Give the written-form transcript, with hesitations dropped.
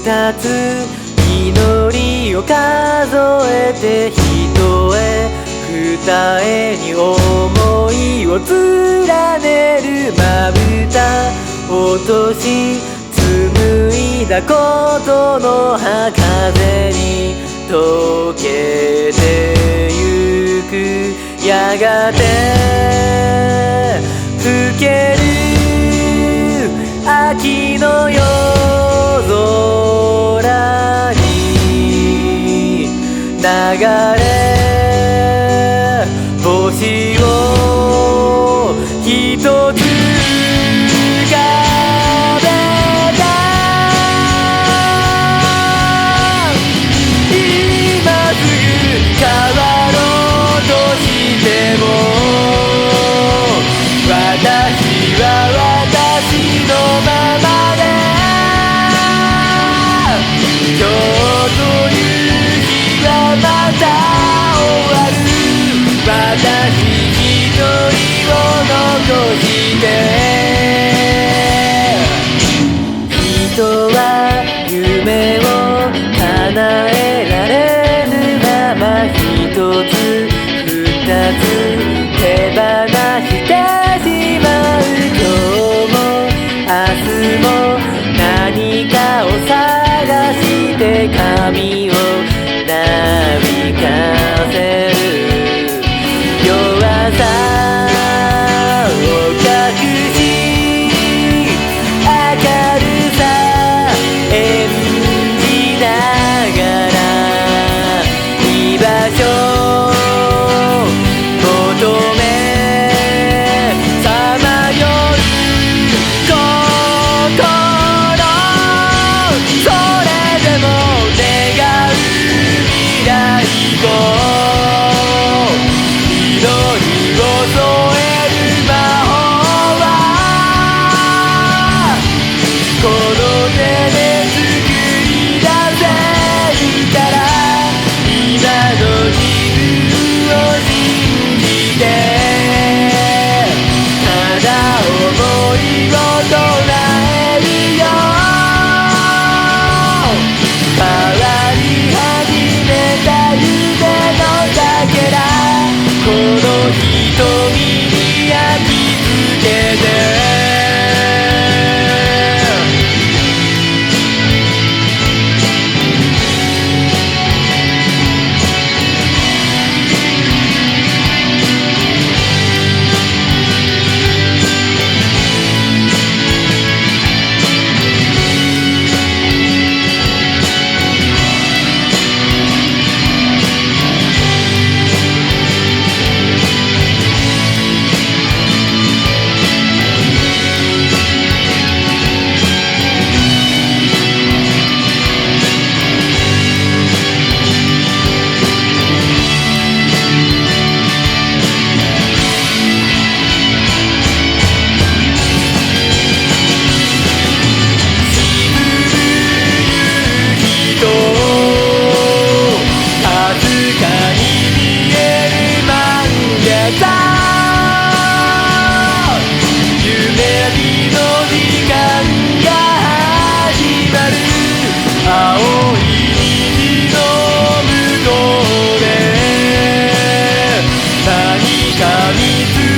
二つ祈りを数えて一重二重に想いを連ねるまぶた落とし紡いだことの葉風に溶けてゆくやがて更ける秋の夜空に流れ星を一つ浮かべた今すぐ変わろうとしても私は私のままで今日という日はまた終わる私一人を残して人は夢を叶えられぬまま一つ二つ手放してしまう今日も明日も何かを探して髪をなびかせる弱さを隠し明るさ演じながら居場所求めさまよう心それでも願う未来を祈りを添える魔法はこの手で作り出せるから今の自分を信じてただ想いを唱えるよ変わり始めた夢のかけらこの瞳に焼き付けて青い虹の向こうで何か見つ